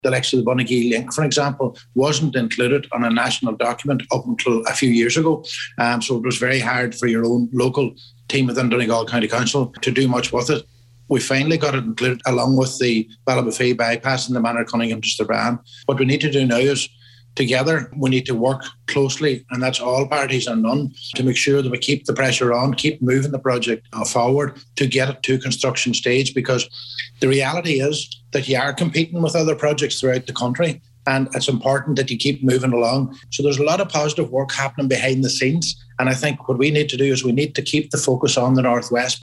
The likes of the Bunagee Link, for example, wasn't included on a national document up until a few years ago. So it was very hard for your own local team within Donegal County Council to do much with it. We finally got it included along with the Ballybofey bypass and the Manor Cunningham to Strabane. What we need to do now is together, we need to work closely, and that's all parties and none, to make sure that we keep the pressure on, keep moving the project forward to get it to construction stage, because the reality is that you are competing with other projects throughout the country, and it's important that you keep moving along. So there's a lot of positive work happening behind the scenes, and I think what we need to do is we need to keep the focus on the Northwest.